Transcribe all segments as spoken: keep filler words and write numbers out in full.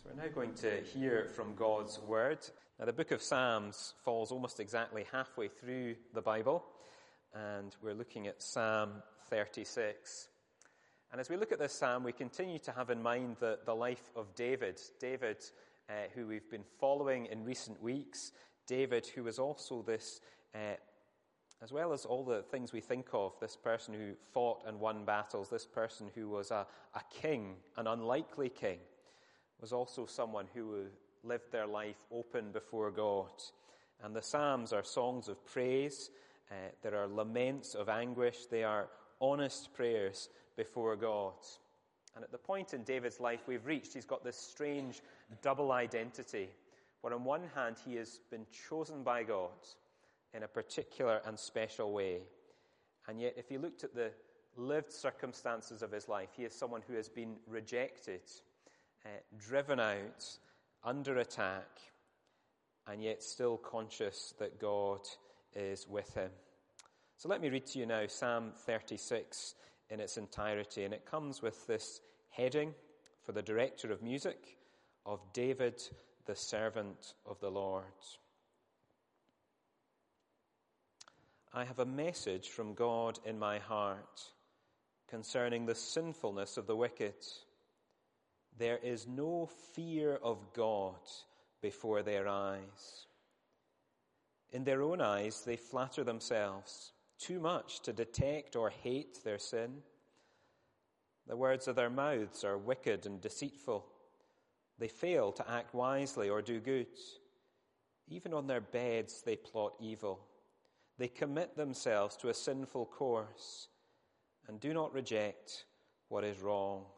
So we're now going to hear from God's Word. Now the book of Psalms falls almost exactly halfway through the Bible, and we're looking at Psalm thirty-six. And as we look at this psalm, we continue to have in mind the, the life of David. David, uh, who we've been following in recent weeks. David, who was also this, uh, as well as all the things we think of, this person who fought and won battles, this person who was a, a king, an unlikely king, was also someone who lived their life open before God. And the Psalms are songs of praise. Uh, there are laments of anguish. They are honest prayers before God. And at the point in David's life we've reached, he's got this strange double identity, where on one hand he has been chosen by God in a particular and special way. And yet if he looked at the lived circumstances of his life, he is someone who has been rejected, Uh, driven out, under attack, and yet still conscious that God is with him. So let me read to you now Psalm thirty-six in its entirety, and it comes with this heading for the director of music, of David, the servant of the Lord. I have a message from God in my heart concerning the sinfulness of the wicked. There is no fear of God before their eyes. In their own eyes they flatter themselves too much to detect or hate their sin. The words of their mouths are wicked and deceitful. They fail to act wisely or do good. Even on their beds they plot evil. They commit themselves to a sinful course and do not reject what is wrong.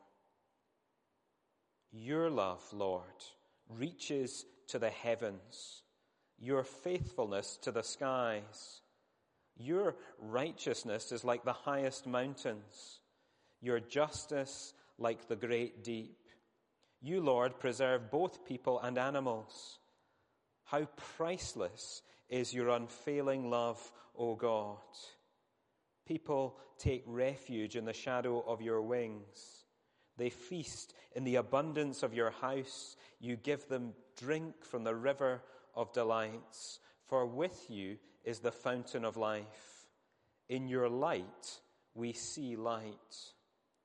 Your love, Lord, reaches to the heavens, your faithfulness to the skies. Your righteousness is like the highest mountains, your justice like the great deep. You, Lord, preserve both people and animals. How priceless is your unfailing love, O God. People take refuge in the shadow of your wings. They feast in the abundance of your house. You give them drink from the river of delights. For with you is the fountain of life. In your light we see light.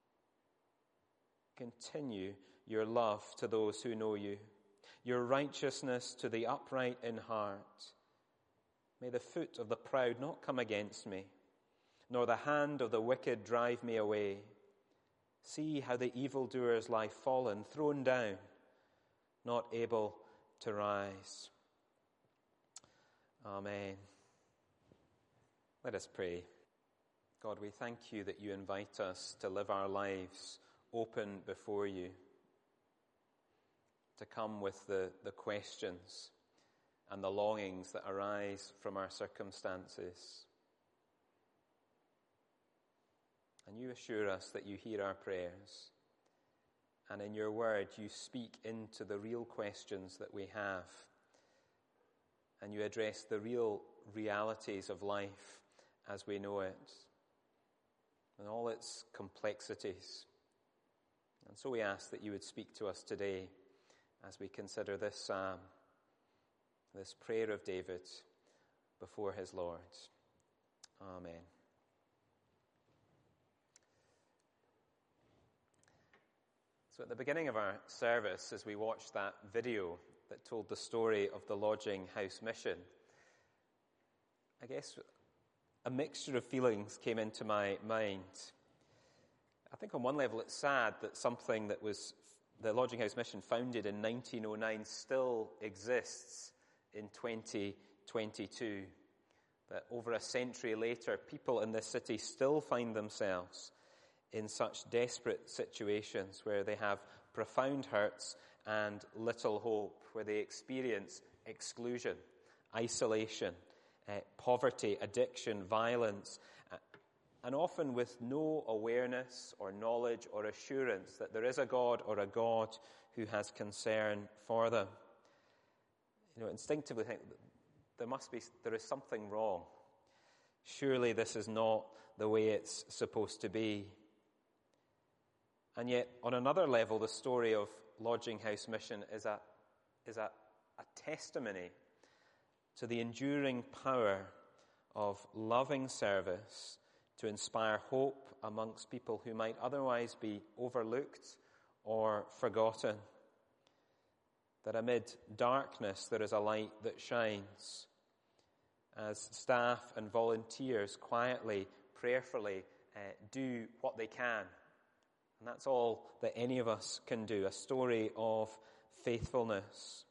Continue your love to those who know you, your righteousness to the upright in heart. May the foot of the proud not come against me, nor the hand of the wicked drive me away. See how the evildoers lie fallen, thrown down, not able to rise. Amen. Let us pray. God, we thank you that you invite us to live our lives open before you, to come with the, the questions and the longings that arise from our circumstances. And you assure us that you hear our prayers. And in your word, you speak into the real questions that we have. And you address the real realities of life as we know it, and all its complexities. And so we ask that you would speak to us today as we consider this psalm, this prayer of David before his Lord. Amen. So at the beginning of our service, as we watched that video that told the story of the lodging house mission, I guess a mixture of feelings came into my mind. I think on one level it's sad that something that was the lodging house mission founded in nineteen oh nine still exists in twenty twenty-two. That over a century later, people in this city still find themselves in such desperate situations where they have profound hurts and little hope, where they experience exclusion, isolation, uh, poverty, addiction, violence, uh, and often with no awareness or knowledge or assurance that there is a God or a God who has concern for them. You know, instinctively think there must be, there is something wrong. Surely this is not the way it's supposed to be. And yet, on another level, the story of Lodging House Mission is a, is a, a testimony to the enduring power of loving service to inspire hope amongst people who might otherwise be overlooked or forgotten. That amid darkness there is a light that shines, as staff and volunteers quietly, prayerfully uh, do what they can. And that's all that any of us can do, a story of faithfulness.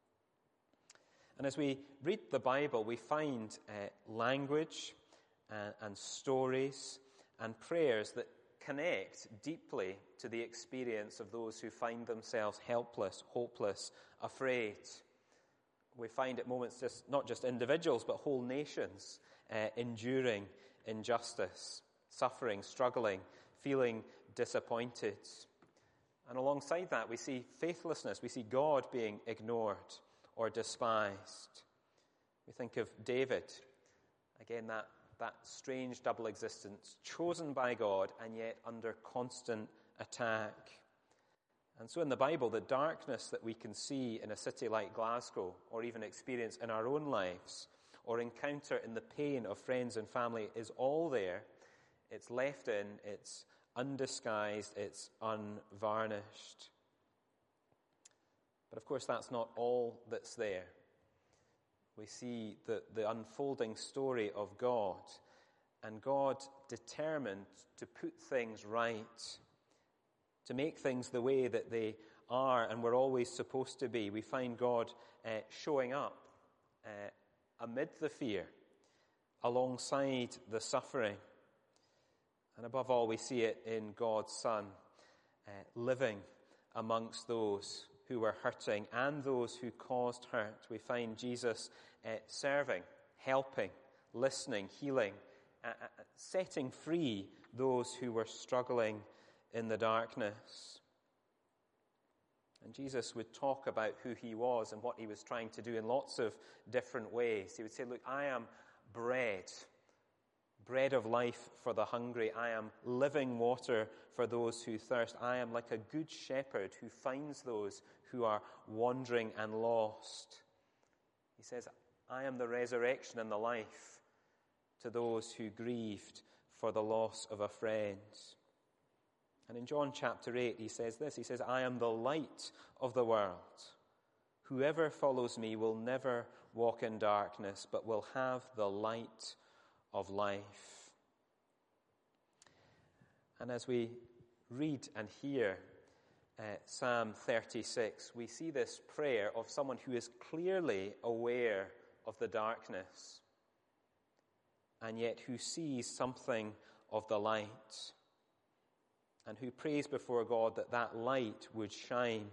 And as we read the Bible, we find uh, language and, and stories and prayers that connect deeply to the experience of those who find themselves helpless, hopeless, afraid. We find at moments just not just individuals, but whole nations uh, enduring injustice, suffering, struggling, feeling disappointed. And alongside that, we see faithlessness. We see God being ignored or despised. We think of David, again, that, that strange double existence, chosen by God and yet under constant attack. And so in the Bible, the darkness that we can see in a city like Glasgow, or even experience in our own lives, or encounter in the pain of friends and family, is all there. It's left in, it's undisguised, it's unvarnished. But of course, that's not all that's there. We see the, the unfolding story of God, and God determined to put things right, to make things the way that they are and were always supposed to be. We find God uh, showing up uh, amid the fear, alongside the suffering. And above all, we see it in God's Son, uh, living amongst those who were hurting and those who caused hurt. We find Jesus uh, serving, helping, listening, healing, uh, uh, setting free those who were struggling in the darkness. And Jesus would talk about who he was and what he was trying to do in lots of different ways. He would say, look, I am bread, bread of life for the hungry. I am living water for those who thirst. I am like a good shepherd who finds those who are wandering and lost. He says, I am the resurrection and the life to those who grieved for the loss of a friend. And in John chapter eight, he says this, he says, I am the light of the world. Whoever follows me will never walk in darkness, but will have the light of life. And as we read and hear uh, Psalm thirty-six, we see this prayer of someone who is clearly aware of the darkness, and yet who sees something of the light, and who prays before God that that light would shine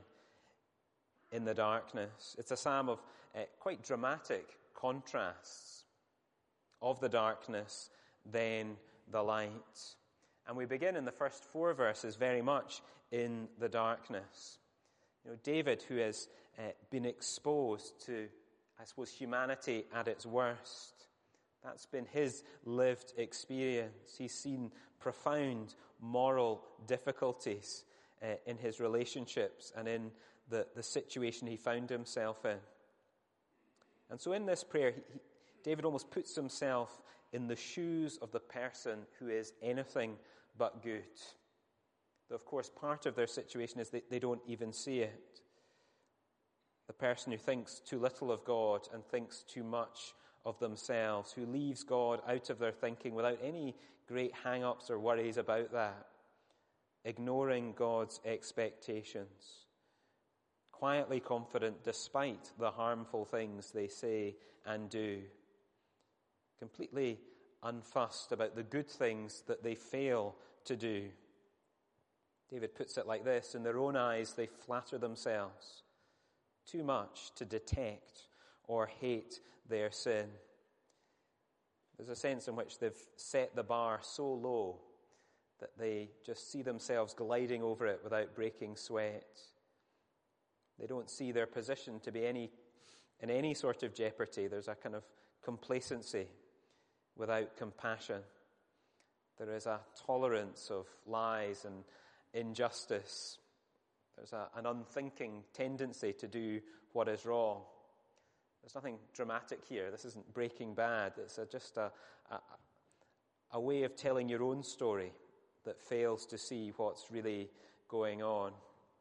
in the darkness. It's a psalm of uh, quite dramatic contrasts of the darkness, then the light. And we begin in the first four verses very much in the darkness. You know, David, who has uh, been exposed to, I suppose, humanity at its worst. That's been his lived experience. He's seen profound moral difficulties uh, in his relationships and in the, the situation he found himself in. And so in this prayer, he, he, David almost puts himself in the shoes of the person who is anything but good. Though, of course, part of their situation is that they don't even see it. The person who thinks too little of God and thinks too much of themselves, who leaves God out of their thinking without any great hang-ups or worries about that, ignoring God's expectations, quietly confident despite the harmful things they say and do, completely unfussed about the good things that they fail to do. David puts it like this, in their own eyes they flatter themselves too much to detect or hate their sin. There's a sense in which they've set the bar so low that they just see themselves gliding over it without breaking sweat. They don't see their position to be any in any sort of jeopardy. There's a kind of complacency without compassion. There is a tolerance of lies and injustice There's a, an unthinking tendency to do what is wrong. There's nothing dramatic here. This isn't Breaking Bad. It's a, just a, a, a way of telling your own story that fails to see what's really going on.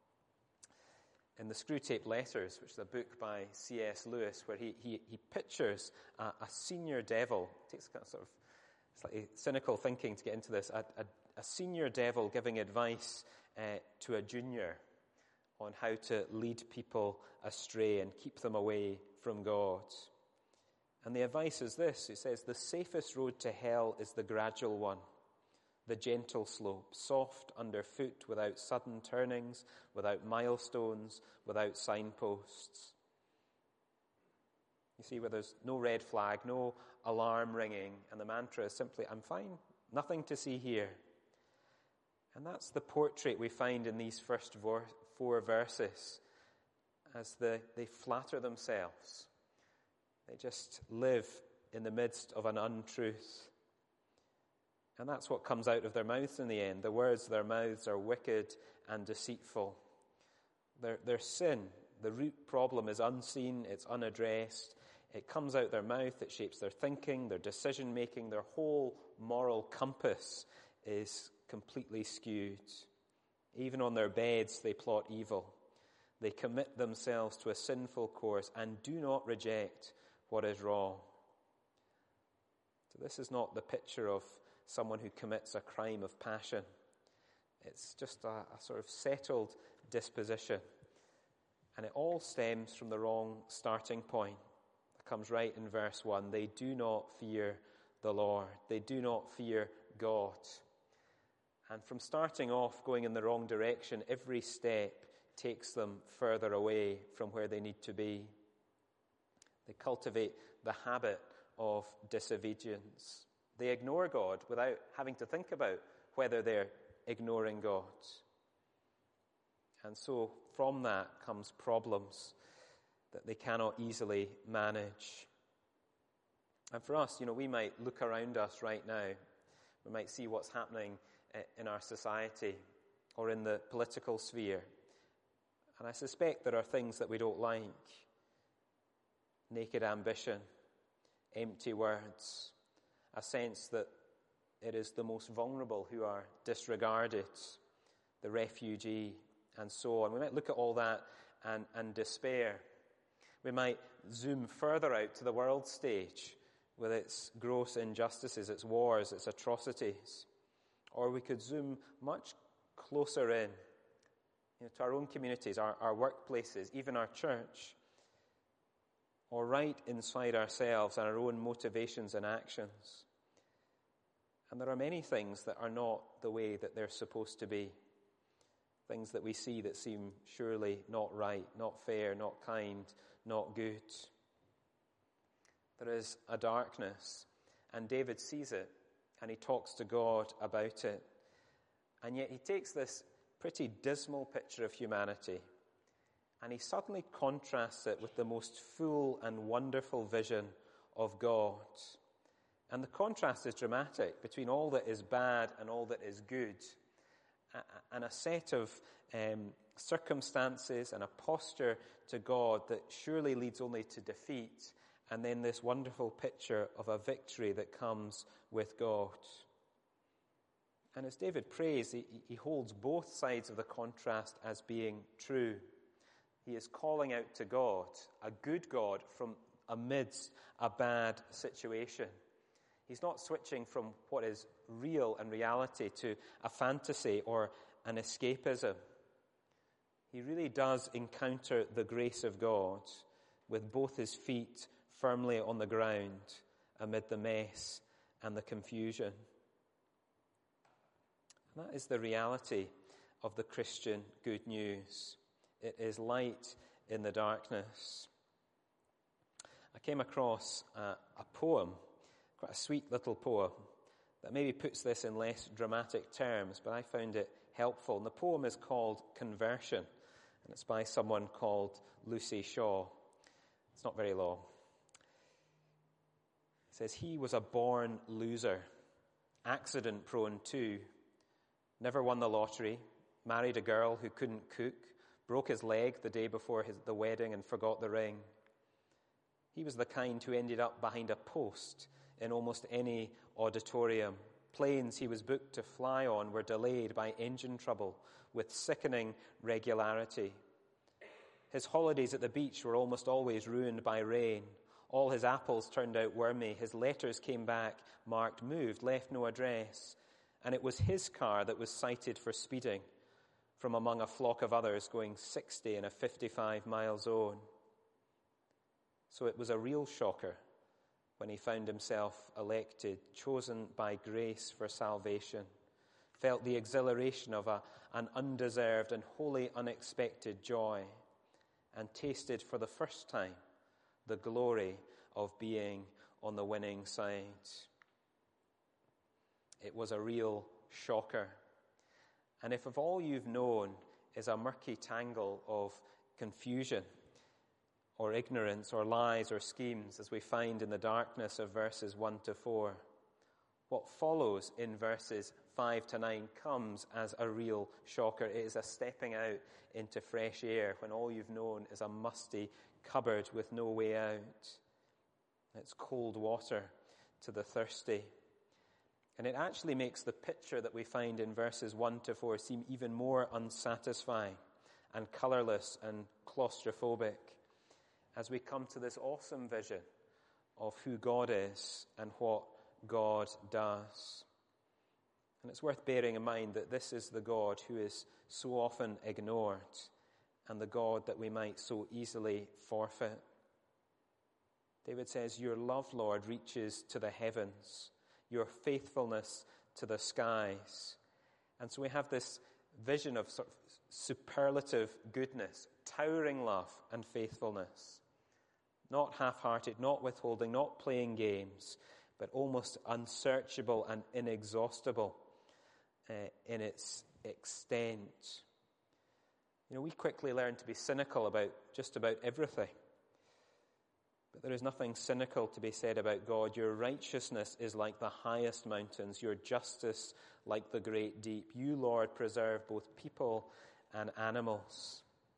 In the Screwtape Letters, which is a book by C S Lewis, where he, he, he pictures a, a senior devil. It takes kind of sort of slightly cynical thinking to get into this. A, a, a senior devil giving advice uh, to a junior on how to lead people astray and keep them away from God. And the advice is this. It says, the safest road to hell is the gradual one, the gentle slope, soft underfoot, without sudden turnings, without milestones, without signposts. You see, where there's no red flag, no alarm ringing, and the mantra is simply, I'm fine, nothing to see here. And that's the portrait we find in these first four verses, as the, they flatter themselves. They just live in the midst of an untruth. And that's what comes out of their mouths in the end. The words of their mouths are wicked and deceitful. Their, their sin, the root problem, is unseen, it's unaddressed. It comes out their mouth, it shapes their thinking, their decision-making, their whole moral compass is completely skewed. Even on their beds, they plot evil. They commit themselves to a sinful course and do not reject what is wrong. So this is not the picture of someone who commits a crime of passion. It's just a, a sort of settled disposition. And it all stems from the wrong starting point. It comes right in verse one. They do not fear the Lord. They do not fear God. And from starting off going in the wrong direction, every step takes them further away from where they need to be. They cultivate the habit of disobedience. They ignore God without having to think about whether they're ignoring God. And so from that comes problems that they cannot easily manage. And for us, you know, we might look around us right now. We might see what's happening in our society or in the political sphere. And I suspect there are things that we don't like. Naked ambition, empty words, a sense that it is the most vulnerable who are disregarded, the refugee, and so on. We might look at all that and, and despair. We might zoom further out to the world stage with its gross injustices, its wars, its atrocities. Or we could zoom much closer in, you know, to our own communities, our, our workplaces, even our church, or right inside ourselves and our own motivations and actions. And there are many things that are not the way that they're supposed to be. Things that we see that seem surely not right, not fair, not kind, not good. There is a darkness, and David sees it, and he talks to God about it. And yet he takes this pretty dismal picture of humanity, and he suddenly contrasts it with the most full and wonderful vision of God. And the contrast is dramatic between all that is bad and all that is good, and a set of um, circumstances and a posture to God that surely leads only to defeat, and then this wonderful picture of a victory that comes with God. And as David prays, he, he holds both sides of the contrast as being true. He is calling out to God, a good God, from amidst a bad situation. He's not switching from what is real and reality to a fantasy or an escapism. He really does encounter the grace of God with both his feet firmly on the ground amid the mess and the confusion. And that is the reality of the Christian good news. It is light in the darkness. I came across a, a poem, quite a sweet little poem, that maybe puts this in less dramatic terms, but I found it helpful. And the poem is called Conversion, and it's by someone called Lucy Shaw. It's not very long. It says, he was a born loser, accident-prone too, never won the lottery, married a girl who couldn't cook, broke his leg the day before his, the wedding and forgot the ring. He was the kind who ended up behind a post in almost any auditorium. Planes he was booked to fly on were delayed by engine trouble with sickening regularity. His holidays at the beach were almost always ruined by rain. All his apples turned out wormy. His letters came back marked moved, left no address. And it was his car that was cited for speeding from among a flock of others going sixty in a fifty-five mile zone. So it was a real shocker when he found himself elected, chosen by grace for salvation, felt the exhilaration of a, an undeserved and wholly unexpected joy, and tasted for the first time the glory of being on the winning side. It was a real shocker. And if of all you've known is a murky tangle of confusion or ignorance or lies or schemes, as we find in the darkness of verses one to four, what follows in verses five to nine comes as a real shocker. It is a stepping out into fresh air when all you've known is a musty cupboard with no way out. It's cold water to the thirsty. And it actually makes the picture that we find in verses one to four seem even more unsatisfying and colourless and claustrophobic as we come to this awesome vision of who God is and what God does. And it's worth bearing in mind that this is the God who is so often ignored and the God that we might so easily forfeit. David says, "Your love, Lord, reaches to the heavens, your faithfulness to the skies." And so we have this vision of sort of superlative goodness, towering love and faithfulness. Not half-hearted, not withholding, not playing games, but almost unsearchable and inexhaustible uh, in its extent. You know, we quickly learn to be cynical about just about everything. But there is nothing cynical to be said about God. Your righteousness is like the highest mountains, your justice like the great deep. You, Lord, preserve both people and animals.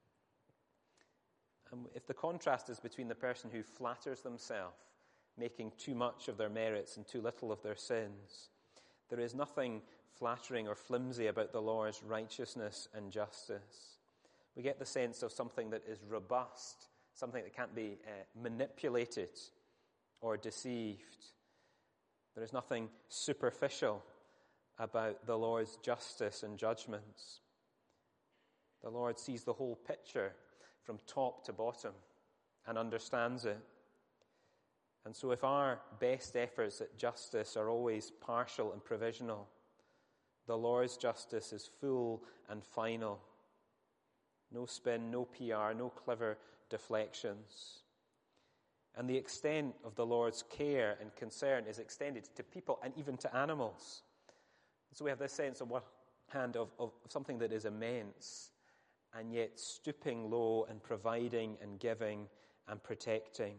And if the contrast is between the person who flatters themselves, making too much of their merits and too little of their sins, there is nothing flattering or flimsy about the Lord's righteousness and justice. We get the sense of something that is robust, something that can't be uh, manipulated or deceived. There is nothing superficial about the Lord's justice and judgments. The Lord sees the whole picture from top to bottom and understands it. And so if our best efforts at justice are always partial and provisional, the Lord's justice is full and final. No spin, no P R, no clever deflections. And the extent of the Lord's care and concern is extended to people and even to animals. So we have this sense on one hand of, of something that is immense and yet stooping low and providing and giving and protecting.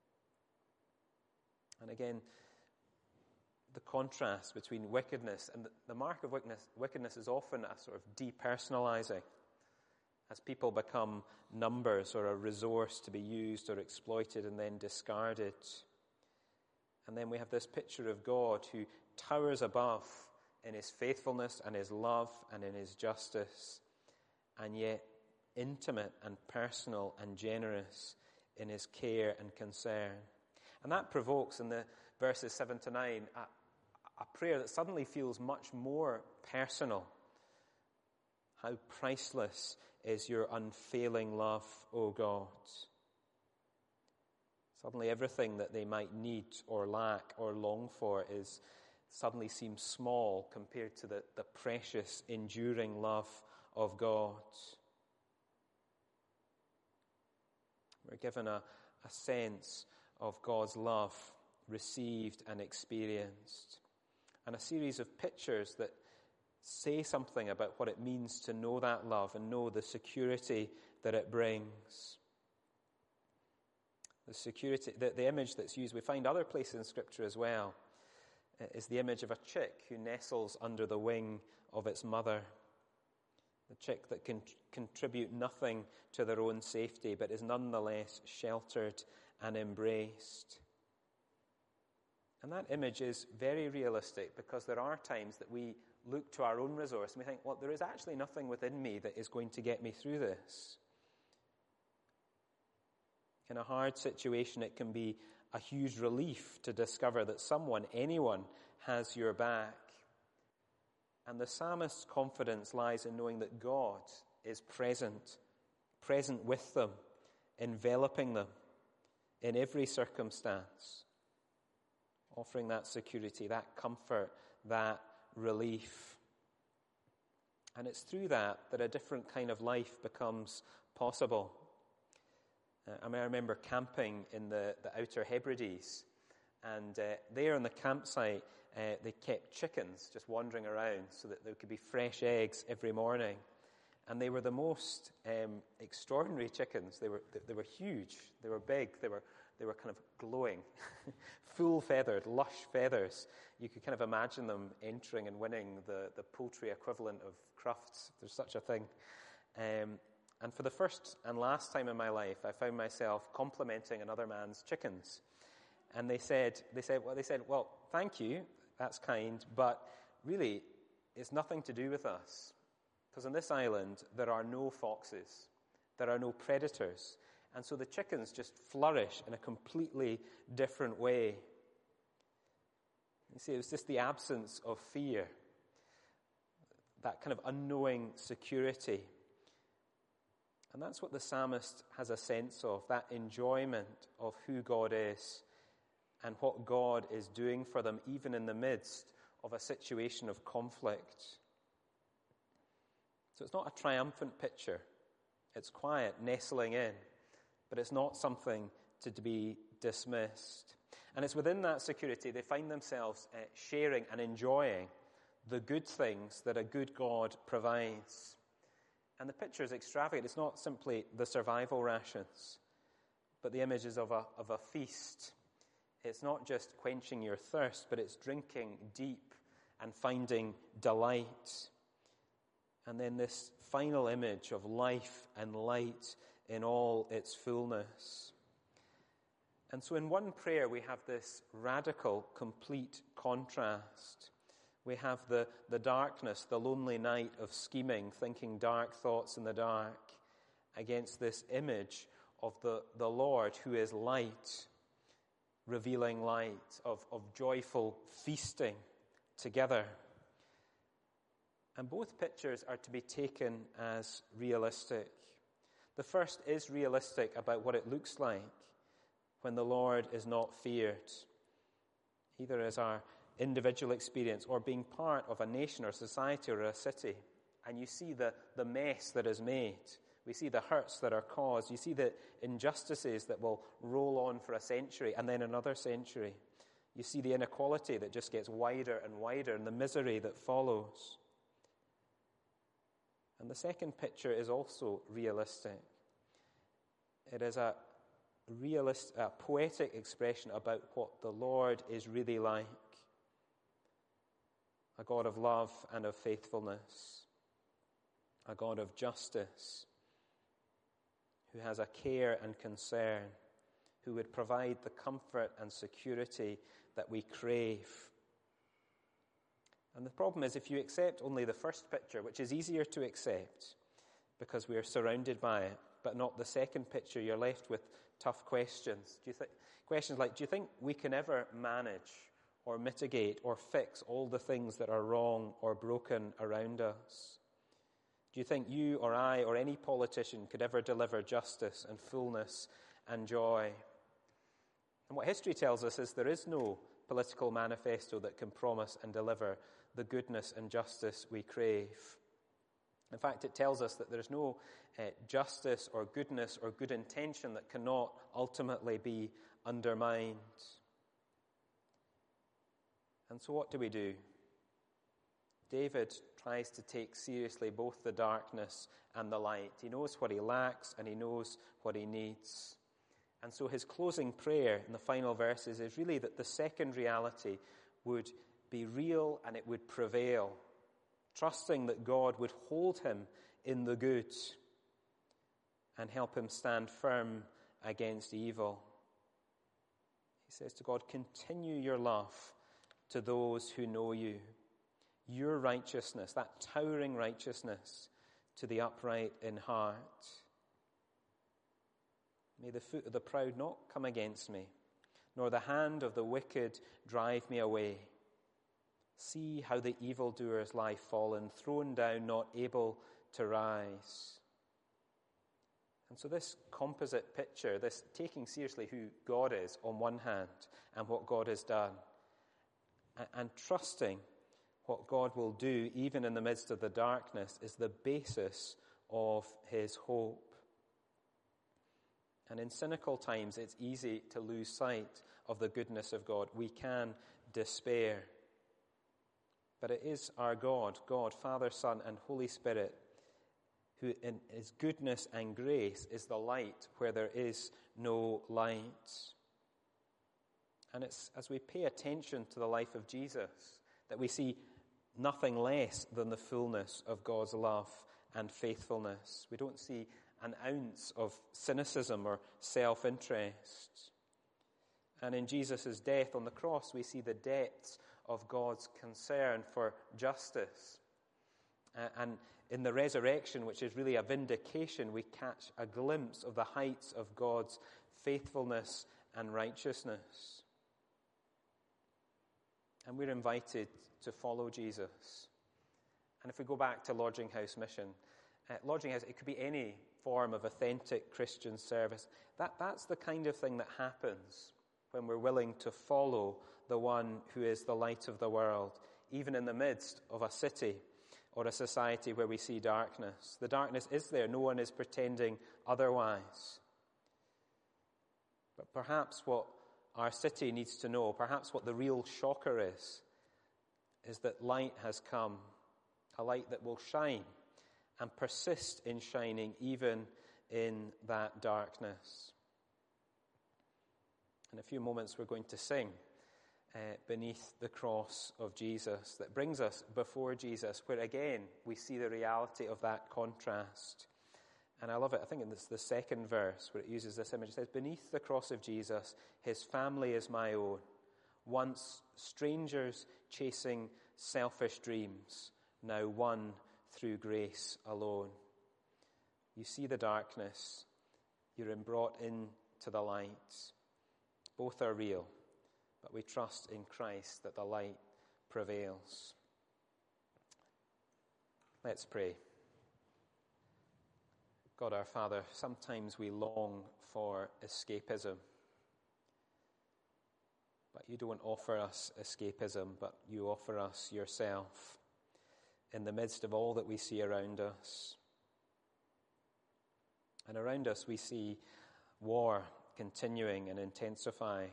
And again, the contrast between wickedness and the, the mark of wickedness, wickedness is often a sort of depersonalizing, as people become numbers or a resource to be used or exploited and then discarded. And then we have this picture of God who towers above in his faithfulness and his love and in his justice, and yet intimate and personal and generous in his care and concern. And that provokes in the verses seven to nine a, a prayer that suddenly feels much more personal. How priceless is your unfailing love, O God. Suddenly everything that they might need or lack or long for is suddenly seems small compared to the, the precious, enduring love of God. We're given a, a sense of God's love received and experienced, and a series of pictures that say something about what it means to know that love and know the security that it brings. The security, the, the image that's used, we find other places in Scripture as well, is the image of a chick who nestles under the wing of its mother. the chick that can contribute nothing to their own safety, but is nonetheless sheltered and embraced. And that image is very realistic, because there are times that we look to our own resource and we think, well, there is actually nothing within me that is going to get me through this. In a hard situation, it can be a huge relief to discover that someone, anyone, has your back. And the psalmist's confidence lies in knowing that God is present, present with them, enveloping them in every circumstance, offering that security, that comfort, that relief. And it's through that that a different kind of life becomes possible. Uh, I, mean, I remember camping in the, the Outer Hebrides, and uh, there on the campsite, uh, they kept chickens just wandering around so that there could be fresh eggs every morning. And they were the most um, extraordinary chickens. They were they, they were huge. They were big. They were they were kind of glowing, full feathered, lush feathers. You could kind of imagine them entering and winning the, the poultry equivalent of Crufts, if there's such a thing. Um, and for the first and last time in my life, I found myself complimenting another man's chickens. And they said, they said, well, they said, well, thank you, that's kind, but really, it's nothing to do with us. Because on this island, there are no foxes, there are no predators, and so the chickens just flourish in a completely different way. You see, it was just the absence of fear, that kind of unknowing security. And that's what the psalmist has a sense of, that enjoyment of who God is and what God is doing for them, even in the midst of a situation of conflict. So it's not a triumphant picture. It's quiet, nestling in, but it's not something to be dismissed. And it's within that security they find themselves uh, sharing and enjoying the good things that a good God provides. And the picture is extravagant. It's not simply the survival rations, but the image is of a, of a feast. It's not just quenching your thirst, but it's drinking deep and finding delight. And then this final image of life and light in all its fullness. And so in one prayer we have this radical, complete contrast. We have the, the darkness, the lonely night of scheming, thinking dark thoughts in the dark, against this image of the, the Lord who is light, revealing light, of, of joyful feasting together. And both pictures are to be taken as realistic. The first is realistic about what it looks like when the Lord is not feared, either as our individual experience or being part of a nation or society or a city. And you see the, the mess that is made. We see the hurts that are caused. You see the injustices that will roll on for a century and then another century. You see the inequality that just gets wider and wider and the misery that follows. And the second picture is also realistic. It is a realist, a poetic expression about what the Lord is really like. A God of love and of faithfulness. A God of justice. Who has a care and concern. Who would provide the comfort and security that we crave. And the problem is, if you accept only the first picture, which is easier to accept because we are surrounded by it, but not the second picture, you're left with tough questions. Do you think questions like, do you think we can ever manage or mitigate or fix all the things that are wrong or broken around us? Do you think you or I or any politician could ever deliver justice and fullness and joy? And what history tells us is there is no political manifesto that can promise and deliver the goodness and justice we crave. In fact, it tells us that there's no uh, justice or goodness or good intention that cannot ultimately be undermined. And so what do we do? David tries to take seriously both the darkness and the light. He knows what he lacks and he knows what he needs. And so his closing prayer in the final verses is really that the second reality would be real and it would prevail, trusting that God would hold him in the good and help him stand firm against evil. He says to God, continue your love to those who know you, your righteousness, that towering righteousness to the upright in heart. May the foot of the proud not come against me, nor the hand of the wicked drive me away. See how the evildoers lie fallen, thrown down, not able to rise. And so this composite picture, this taking seriously who God is on one hand and what God has done, and, and trusting what God will do even in the midst of the darkness, is the basis of his hope. And in cynical times, it's easy to lose sight of the goodness of God. We can despair. But it is our God, God, Father, Son, and Holy Spirit, who in his goodness and grace is the light where there is no light. And it's as we pay attention to the life of Jesus that we see nothing less than the fullness of God's love and faithfulness. We don't see an ounce of cynicism or self-interest. And in Jesus' death on the cross, we see the depths of God's concern for justice. Uh, and in the resurrection, which is really a vindication, we catch a glimpse of the heights of God's faithfulness and righteousness. And we're invited to follow Jesus. And if we go back to Lodging House Mission, uh, Lodging House, it could be any form of authentic Christian service. That, that's the kind of thing that happens when we're willing to follow the one who is the light of the world, even in the midst of a city or a society where we see darkness. The darkness is there. No one is pretending otherwise. But perhaps what our city needs to know, perhaps what the real shocker is, is that light has come, a light that will shine and persist in shining even in that darkness. In a few moments we're going to sing uh, Beneath the Cross of Jesus, that brings us before Jesus, where again we see the reality of that contrast. And I love it. I think it's the second verse where it uses this image. It says, beneath the cross of Jesus, his family is my own. Once strangers chasing selfish dreams, now one through grace alone. You see the darkness. You're brought into the light. Both are real, but we trust in Christ that the light prevails. Let's pray. God our Father, sometimes we long for escapism. But you don't offer us escapism, but you offer us yourself in the midst of all that we see around us. And around us we see war continuing and intensifying.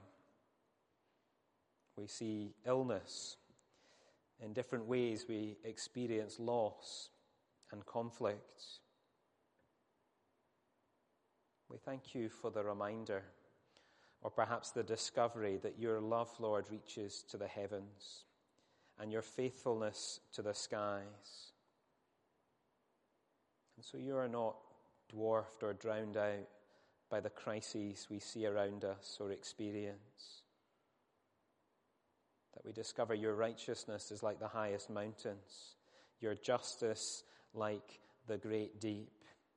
We see illness. In different ways we experience loss and conflict. We thank you for the reminder, or perhaps the discovery, that your love, Lord, reaches to the heavens and your faithfulness to the skies. And so you are not dwarfed or drowned out by the crises we see around us or experience. That we discover your righteousness is like the highest mountains, your justice like the great deep.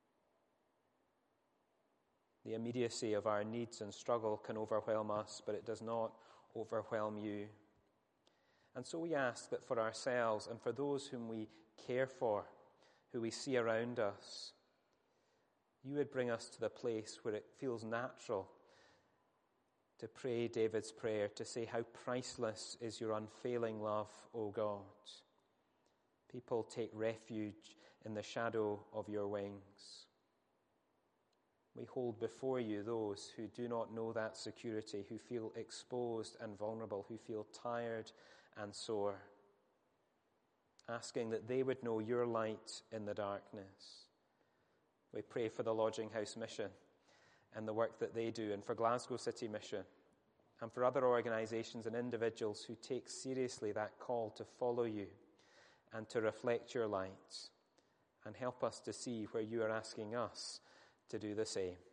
The immediacy of our needs and struggle can overwhelm us, but it does not overwhelm you. And so we ask that for ourselves and for those whom we care for, who we see around us, you would bring us to the place where it feels natural to pray David's prayer, to say how priceless is your unfailing love, O God. People take refuge in the shadow of your wings. We hold before you those who do not know that security, who feel exposed and vulnerable, who feel tired and sore, asking that they would know your light in the darkness. We pray for the Lodging House Mission and the work that they do, and for Glasgow City Mission, and for other organisations and individuals who take seriously that call to follow you and to reflect your light, and help us to see where you are asking us to do the same.